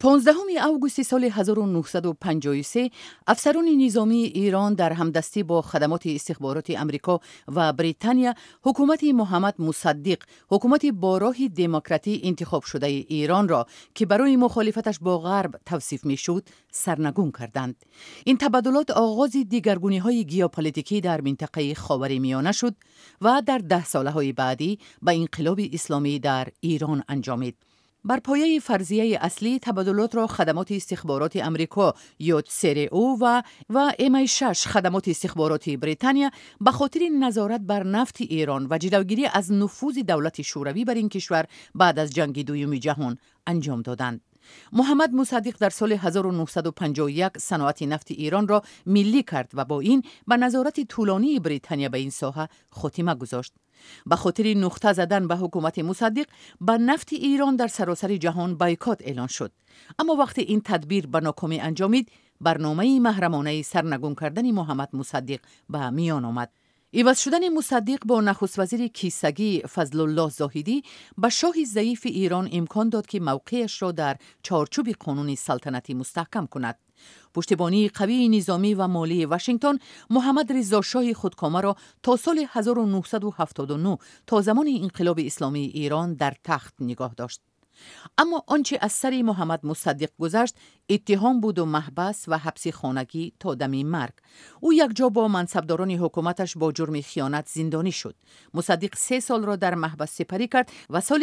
15 اوگوست سال 1953 افسران نظامی ایران در همدستی با خدمات استخباراتی امریکا و بریتانیا حکومت محمد مصدق، حکومت با راه دموکراتی انتخاب شده ایران را که برای مخالفتش با غرب توصیف می‌شد سرنگون کردند. این تبادلات آغاز دیگرگونی‌های ژئوپلیتیکی در منطقه خاورمیانه شد و در 10 سالهای بعدی به انقلاب اسلامی در ایران انجامید. بر پایه فرضیه اصلی تبادلات را خدمات استخباراتی امریکا یا سرئو و MI6 خدمات استخباراتی بریتانیا به خاطر نظارت بر نفت ایران و جلوگیری از نفوذ دولت شوروی بر این کشور بعد از جنگ دوم جهان انجام دادند. محمد مصدق در سال 1951 صنعت نفت ایران را ملی کرد و با این به نظارت طولانی بریتانیا به این ساحه خاتمه گذاشت. به خاطر نقطه زدن به حکومت مصدق به نفت ایران در سراسر جهان بایکات اعلان شد. اما وقتی این تدبیر به ناکامی انجامید، برنامه محرمانه سرنگون کردن محمد مصدق به میان آمد. عوض شدن مصدق با نخست وزیر کیسگی فضل الله زاهدی به شاه ضعیف ایران امکان داد که موقعش را در چارچوب قانون سلطنتی مستحکم کند. پشتیبانی قوی نظامی و مالی واشنگتن محمد رضا شاه خودکامه را تا سال 1979 تا زمان انقلاب اسلامی ایران در تخت نگاه داشت. اما آنچه از سر محمد مصدق گذشت اتهام بود و محبس و حبس خانگی تا دم مرگ. او یک جا با منصبداران حکومتش با جرم خیانت زندانی شد. مصدق 3 سال را در محبس سپری کرد و سال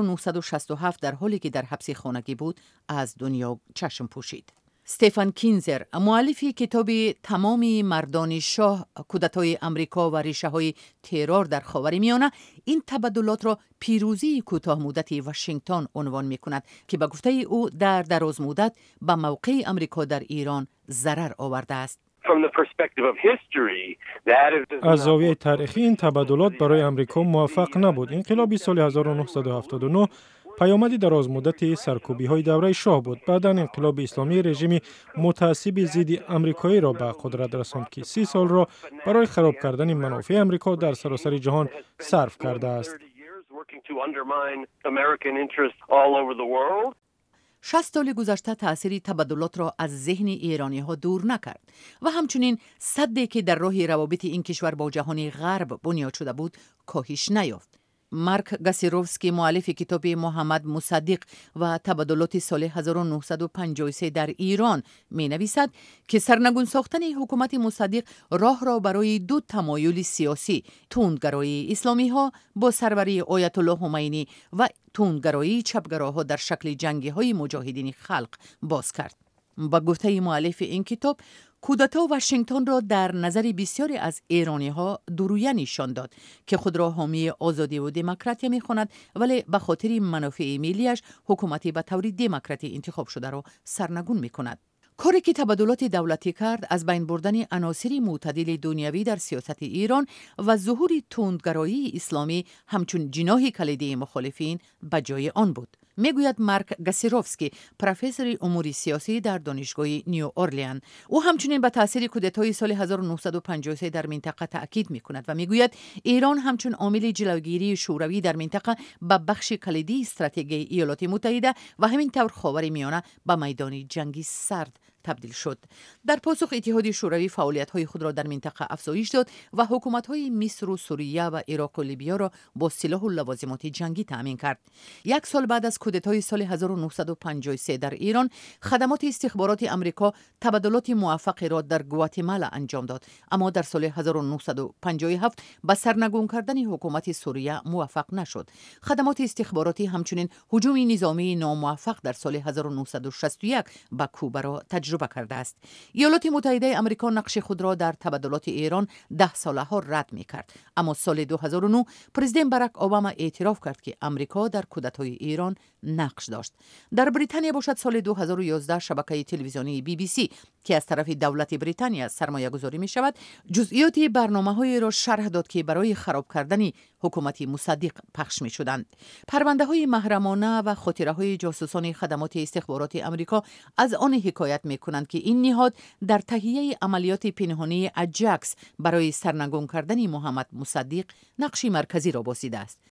1967 در حالی که در حبس خانگی بود از دنیا چشم پوشید. استفان کینزر، مؤلف کتاب تمام مردان شاه، کودتای امریکا و ریشه‌های ترور در خاورمیانه، این تبادلات را پیروزی کوتاه مدت واشنگتن عنوان می‌کند که به گفته او در دراز مدت به موقع امریکا در ایران ضرر آورده است. از زاویه تاریخی این تبادلات برای امریکا موفق نبود. انقلاب سال 1979 پیامدی دراز مدت سرکوبی‌های دوره شاه بود. بعداً انقلاب اسلامی رژیم متعصب ضد آمریکایی را به قدرت رساند که 30 سال را برای خراب کردن منافع آمریکا در سراسر جهان صرف کرده است. 60 سال گذشته تأثیر تبادلات را از ذهن ایرانی‌ها دور نکرد و همچنین سدی که در راه روابط این کشور با جهان غرب بنیاد شده بود کاهش نیافت. مارک گاسیروفسکی، مؤلف کتاب محمد مصدق و تبادلات سال 1953 در ایران، می نویسد که سرنگون ساختن حکومت مصدق راه را برای 2 تمایل سیاسی، تندگرایی اسلامی ها با سروری آیت الله خمینی و تندگرایی چپگراها در شکل جنگی های مجاهدین خلق باز کرد. با گفته مؤلف این کتاب، کودتا واشنگتن را در نظر بسیاری از ایرانی‌ها دورویه نشان داد که خود را حامی آزادی و دموکراسی می‌خواند، ولی به خاطر منافع ملی‌اش حکومتی به طور دموکراتی انتخاب شده را سرنگون می‌کند. کاری که تبادلات دولتی کرد از بین بردن عناصر معتدل دنیوی در سیاست ایران و ظهور تندگرایی اسلامی همچون جناح کلیدی مخالفین به جای آن بود. میگوید مارک گاسیروفسکی، پروفسور امور سیاسی در دانشگاه نیو اورلین. او همچنین به تاثیر کودتای سال 1953 در منطقه تاکید میکند و میگوید ایران همچون عامل جلوگیری شوروی در منطقه به بخش کلیدی استراتژی ایالات متحده و همینطور خاورمیانه به میدان جنگی سرد تبدیل شد. در پاسخ اتحاد شوروی فعالیت‌های خود را در منطقه افزایش داد و حکومت‌های مصر و سوریه و عراق و لیبیا را با سلاح و لوازمات جنگی تأمین کرد. 1 سال بعد از کودتای سال 1953 در ایران، خدمات استخبارات امریکا تبادلات موفقی را در گواتمالا انجام داد، اما در سال 1957 به سرنگون کردن حکومت سوریه موفق نشد. خدمات استخباراتی همچنین هجوم نظامی ناموفق در سال 1961 به کوبا را تجربه کرده است. ایالات متحده آمریکا نقش خود را در تبادلات ایران 10 ساله ها رد می کرد، اما سال 2009 پرزیدنت باراک اوباما اعتراف کرد که آمریکا در کودتای ایران نقش داشت. در بریتانیا باشد سال 2011 شبکه تلویزیونی BBC که از طرف دولت بریتانیا سرمایه گذاری می شود، جزئیات برنامه‌های را شرح داد که برای خراب کردن حکومت مصدق پخش می شدند. پرونده های محرمانه و خاطره های جاسوسان خدمات استخبارات آمریکا از آن حکایت می کنند که این نهاد در تهیه عملیات پنهانی اجاکس برای سرنگون کردن محمد مصدق نقش مرکزی را بازیده است.